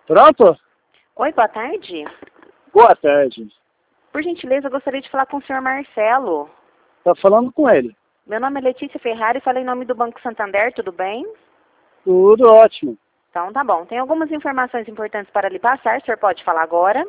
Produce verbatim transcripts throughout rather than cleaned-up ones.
Pronto? Oi, boa tarde. Boa tarde. Por gentileza, eu gostaria de falar com o senhor Marcelo. Tá falando com ele. Meu nome é Letícia Ferrari e falo em nome do Banco Santander, tudo bem? Tudo ótimo. Então tá bom. Tem algumas informações importantes para lhe passar, o senhor pode falar agora?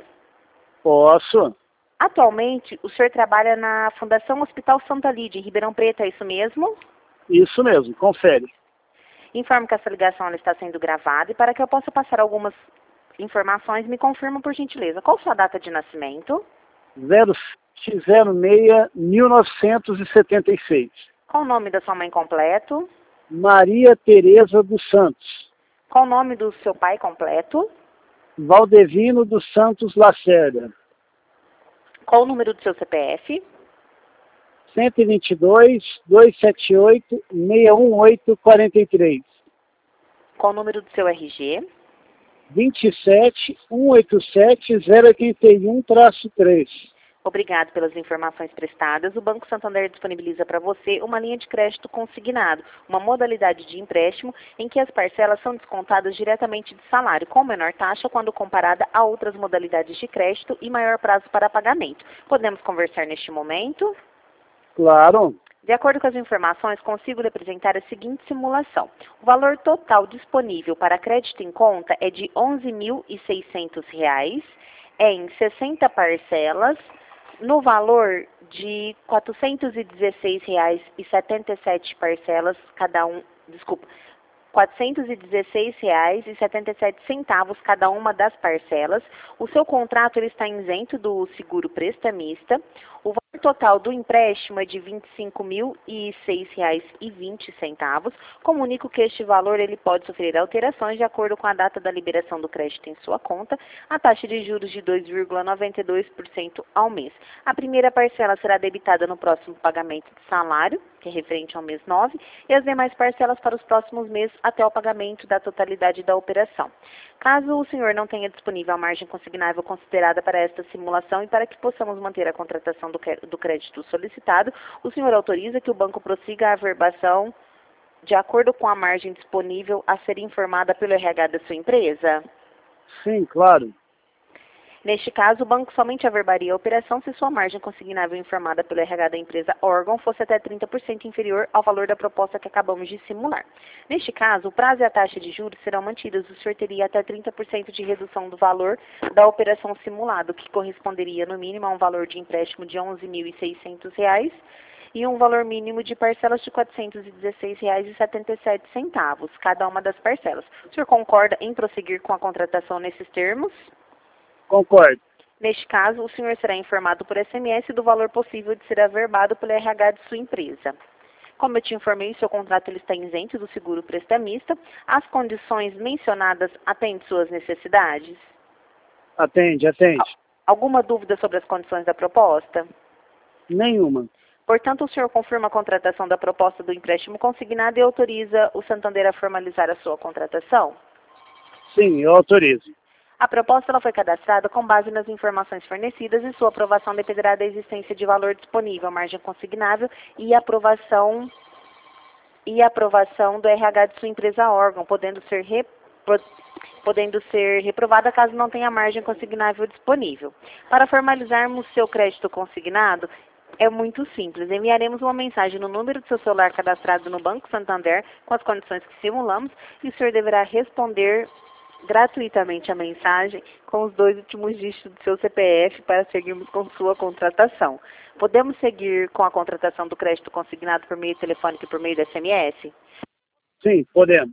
Posso? Atualmente, o senhor trabalha na Fundação Hospital Santa Lídia, em Ribeirão Preto, é isso mesmo? Isso mesmo, confere. Informo que essa ligação ela está sendo gravada e para que eu possa passar algumas informações, me confirma por gentileza. Qual sua data de nascimento? zero sete zero seis mil novecentos e setenta e seis. Qual o nome da sua mãe completo? Maria Tereza dos Santos. Qual o nome do seu pai completo? Valdevino dos Santos Lacerda. Qual o número do seu C P F? cento e vinte e dois, duzentos e setenta e oito, seiscentos e dezoito, quarenta e três. Qual o número do seu R G? vinte e sete, cento e oitenta e sete, zero oitenta e um, três. Obrigado pelas informações prestadas. O Banco Santander disponibiliza para você uma linha de crédito consignado, uma modalidade de empréstimo em que as parcelas são descontadas diretamente de salário, com menor taxa quando comparada a outras modalidades de crédito e maior prazo para pagamento. Podemos conversar neste momento? Claro. De acordo com as informações, consigo lhe apresentar a seguinte simulação. O valor total disponível para crédito em conta é de onze mil e seiscentos reais, em sessenta parcelas, no valor de quatrocentos e dezesseis reais e setenta e sete parcelas, cada um, desculpa, quatrocentos e dezesseis reais e setenta e sete centavos cada uma das parcelas. O seu contrato ele está isento do seguro prestamista. O valor total do empréstimo é de vinte e cinco mil e seis reais e vinte centavos. Comunico que este valor ele pode sofrer alterações de acordo com a data da liberação do crédito em sua conta. A taxa de juros de dois vírgula noventa e dois por cento ao mês. A primeira parcela será debitada no próximo pagamento de salário, que é referente ao mês nove, e as demais parcelas para os próximos meses até o pagamento da totalidade da operação. Caso o senhor não tenha disponível a margem consignável considerada para esta simulação e para que possamos manter a contratação do do crédito solicitado, o senhor autoriza que o banco prossiga a averbação de acordo com a margem disponível a ser informada pelo R H da sua empresa? Sim, claro. Neste caso, o banco somente averbaria a operação se sua margem consignável informada pelo R H da empresa órgão fosse até trinta por cento inferior ao valor da proposta que acabamos de simular. Neste caso, o prazo e a taxa de juros serão mantidas. O senhor teria até trinta por cento de redução do valor da operação simulada, que corresponderia no mínimo a um valor de empréstimo de onze mil e seiscentos reais e um valor mínimo de parcelas de quatrocentos e dezesseis reais e setenta e sete centavos, cada uma das parcelas. O senhor concorda em prosseguir com a contratação nesses termos? Concordo. Neste caso, o senhor será informado por S M S do valor possível de ser averbado pelo R H de sua empresa. Como eu te informei, seu contrato ele está isento do seguro prestamista. As condições mencionadas atendem suas necessidades? Atende, atende. Alguma dúvida sobre as condições da proposta? Nenhuma. Portanto, o senhor confirma a contratação da proposta do empréstimo consignado e autoriza o Santander a formalizar a sua contratação? Sim, eu autorizo. A proposta ela foi cadastrada com base nas informações fornecidas e sua aprovação dependerá da existência de valor disponível, margem consignável e aprovação e aprovação do R H de sua empresa órgão, podendo ser re, podendo ser reprovada caso não tenha margem consignável disponível. Para formalizarmos seu crédito consignado, é muito simples. Enviaremos uma mensagem no número do seu celular cadastrado no Banco Santander com as condições que simulamos e o senhor deverá responder gratuitamente a mensagem com os dois últimos dígitos do seu C P F para seguirmos com sua contratação. Podemos seguir com a contratação do crédito consignado por meio telefônico e por meio do S M S? Sim, podemos.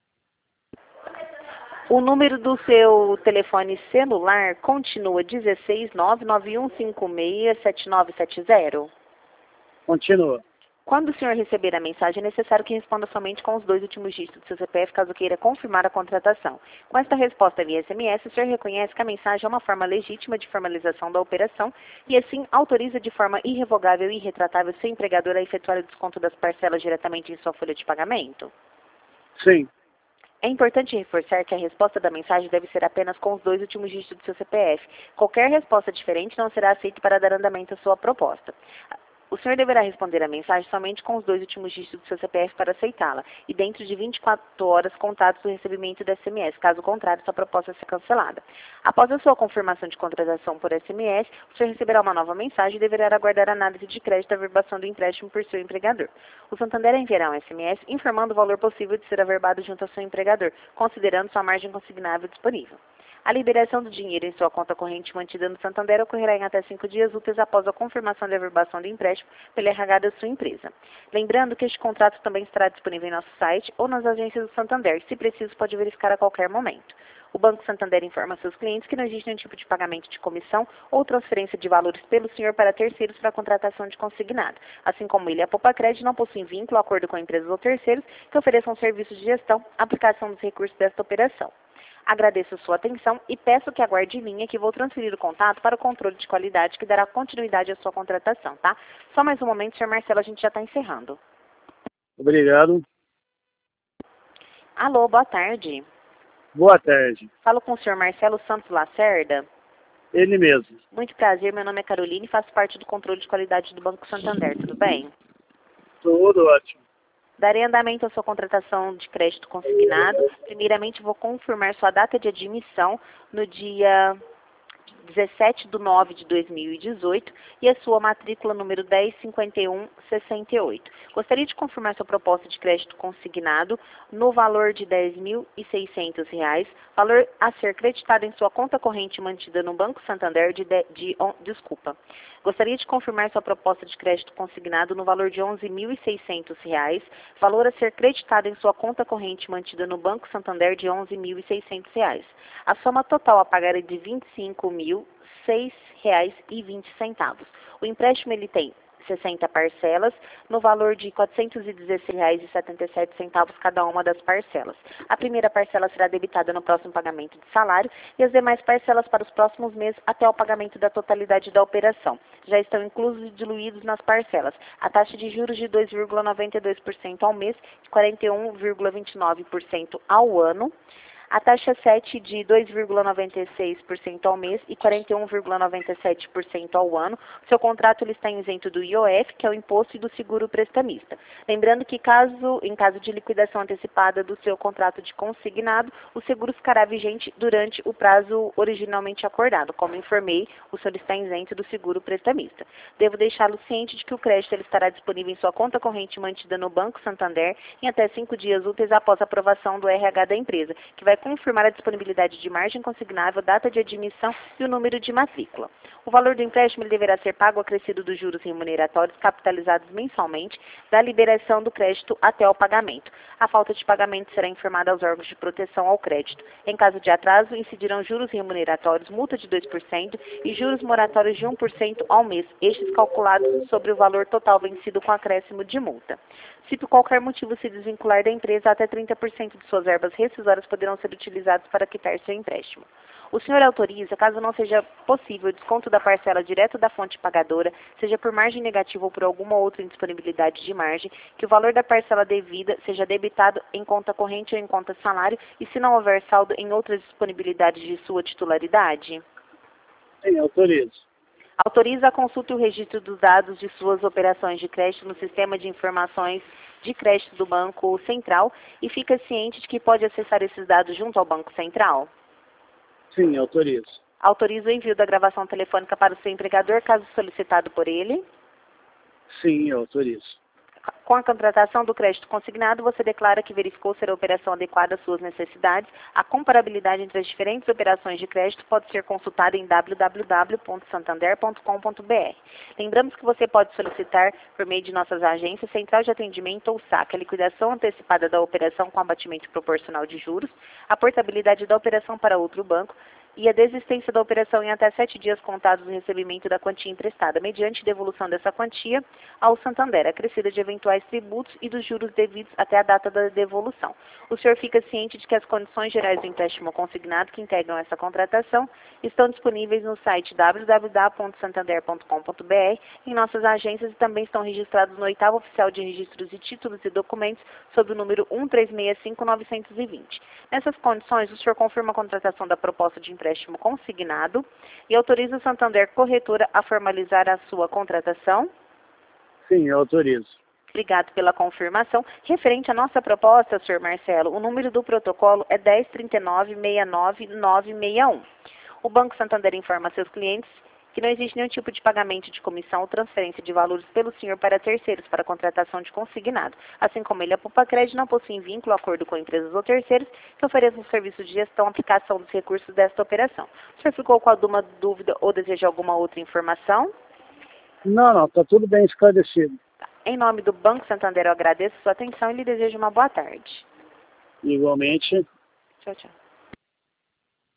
O número do seu telefone celular continua dezesseis, nove nove um cinco seis, sete nove sete zero? Continua. Quando o senhor receber a mensagem, é necessário que responda somente com os dois últimos dígitos do seu C P F, caso queira confirmar a contratação. Com esta resposta via S M S, o senhor reconhece que a mensagem é uma forma legítima de formalização da operação e, assim, autoriza de forma irrevogável e irretratável seu empregador a efetuar o desconto das parcelas diretamente em sua folha de pagamento? Sim. É importante reforçar que a resposta da mensagem deve ser apenas com os dois últimos dígitos do seu C P F. Qualquer resposta diferente não será aceita para dar andamento à sua proposta. O senhor deverá responder a mensagem somente com os dois últimos dígitos do seu C P F para aceitá-la e dentro de vinte e quatro horas contados do recebimento do S M S. Caso contrário, sua proposta será cancelada. Após a sua confirmação de contratação por S M S, o senhor receberá uma nova mensagem e deverá aguardar a análise de crédito da averbação do empréstimo por seu empregador. O Santander enviará um S M S informando o valor possível de ser averbado junto ao seu empregador, considerando sua margem consignável disponível. A liberação do dinheiro em sua conta corrente mantida no Santander ocorrerá em até cinco dias úteis após a confirmação de averbação do empréstimo pela R H da sua empresa. Lembrando que este contrato também estará disponível em nosso site ou nas agências do Santander. Se preciso, pode verificar a qualquer momento. O Banco Santander informa seus clientes que não existe nenhum tipo de pagamento de comissão ou transferência de valores pelo senhor para terceiros para a contratação de consignado. Assim como ele e a Popacred não possuem vínculo, acordo com empresas ou terceiros que ofereçam serviços de gestão, aplicação dos recursos desta operação. Agradeço a sua atenção e peço que aguarde em linha que vou transferir o contato para o controle de qualidade que dará continuidade à sua contratação, tá? Só mais um momento, senhor Marcelo, a gente já está encerrando. Obrigado. Alô, boa tarde. Boa tarde. Falo com o senhor Marcelo Santos Lacerda. Ele mesmo. Muito prazer, meu nome é Caroline e faço parte do controle de qualidade do Banco Santander, tudo bem? Tudo ótimo. Darei andamento à sua contratação de crédito consignado. Primeiramente, vou confirmar sua data de admissão no dia dezessete de nove de dois mil e dezoito e a sua matrícula número dez cinquenta e um sessenta e oito. Gostaria de confirmar sua proposta de crédito consignado no valor de dez mil e seiscentos reais, valor a ser creditado em sua conta corrente mantida no Banco Santander de, de, de on, desculpa. Gostaria de confirmar sua proposta de crédito consignado no valor de onze mil e seiscentos reais, valor a ser creditado em sua conta corrente mantida no Banco Santander de onze mil e seiscentos reais. A soma total a pagar é de vinte e cinco mil seis reais e vinte centavos. O empréstimo ele tem sessenta parcelas, no valor de quatrocentos e dezesseis reais e setenta e sete centavos cada uma das parcelas. A primeira parcela será debitada no próximo pagamento de salário e as demais parcelas para os próximos meses até o pagamento da totalidade da operação. Já estão inclusos e diluídos nas parcelas. A taxa de juros de dois vírgula noventa e dois por cento ao mês e quarenta e um vírgula vinte e nove por cento ao ano. A taxa sete de dois vírgula noventa e seis por cento ao mês e quarenta e um vírgula noventa e sete por cento ao ano. Seu contrato ele está isento do I O F, que é o imposto, e do seguro prestamista. Lembrando que caso, em caso de liquidação antecipada do seu contrato de consignado, o seguro ficará vigente durante o prazo originalmente acordado. Como informei, o senhor está isento do seguro prestamista. Devo deixá-lo ciente de que o crédito ele estará disponível em sua conta corrente mantida no Banco Santander em até cinco dias úteis após a aprovação do R H da empresa, que vai confirmar a disponibilidade de margem consignável, data de admissão e o número de matrícula. O valor do empréstimo ele deverá ser pago acrescido dos juros remuneratórios capitalizados mensalmente da liberação do crédito até o pagamento. A falta de pagamento será informada aos órgãos de proteção ao crédito. Em caso de atraso, incidirão juros remuneratórios, multa de dois por cento e juros moratórios de um por cento ao mês, estes calculados sobre o valor total vencido com acréscimo de multa. Se por qualquer motivo se desvincular da empresa, até trinta por cento de suas verbas rescisórias poderão ser utilizados para quitar seu empréstimo. O senhor autoriza, caso não seja possível o desconto da parcela direto da fonte pagadora, seja por margem negativa ou por alguma outra indisponibilidade de margem, que o valor da parcela devida seja debitado em conta corrente ou em conta salário e se não houver saldo em outras disponibilidades de sua titularidade? Sim, autorizo. Autoriza a consulta e o registro dos dados de suas operações de crédito no sistema de informações de crédito do Banco Central e fica ciente de que pode acessar esses dados junto ao Banco Central? Sim, autorizo. Autoriza o envio da gravação telefônica para o seu empregador, caso solicitado por ele? Sim, autorizo. Com a contratação do crédito consignado, você declara que verificou ser a operação adequada às suas necessidades. A comparabilidade entre as diferentes operações de crédito pode ser consultada em w w w ponto santander ponto com ponto b r. Lembramos que você pode solicitar, por meio de nossas agências, central de atendimento ou saque, a liquidação antecipada da operação com abatimento proporcional de juros, a portabilidade da operação para outro banco, e a desistência da operação em até sete dias contados do recebimento da quantia emprestada, mediante devolução dessa quantia ao Santander, acrescida de eventuais tributos e dos juros devidos até a data da devolução. O senhor fica ciente de que as condições gerais do empréstimo consignado que integram essa contratação estão disponíveis no site w w w ponto santander ponto com ponto b r, em nossas agências, e também estão registrados no oitavo oficial de registros de títulos e documentos sob o número um três seis cinco nove dois zero. Nessas condições, o senhor confirma a contratação da proposta de empréstimo empréstimo consignado e autoriza o Santander Corretora a formalizar a sua contratação? Sim, eu autorizo. Obrigado pela confirmação. Referente à nossa proposta, senhor Marcelo, o número do protocolo é dez trinta e nove, sessenta e nove, novecentos e sessenta e um. O Banco Santander informa a seus clientes que não existe nenhum tipo de pagamento de comissão ou transferência de valores pelo senhor para terceiros para contratação de consignado. Assim como ele, a Pupacred não possui vínculo, acordo com empresas ou terceiros que ofereçam serviço de gestão e aplicação dos recursos desta operação. O senhor ficou com alguma dúvida ou deseja alguma outra informação? Não, não, está tudo bem esclarecido. Em nome do Banco Santander, eu agradeço a sua atenção e lhe desejo uma boa tarde. Igualmente. Tchau, tchau.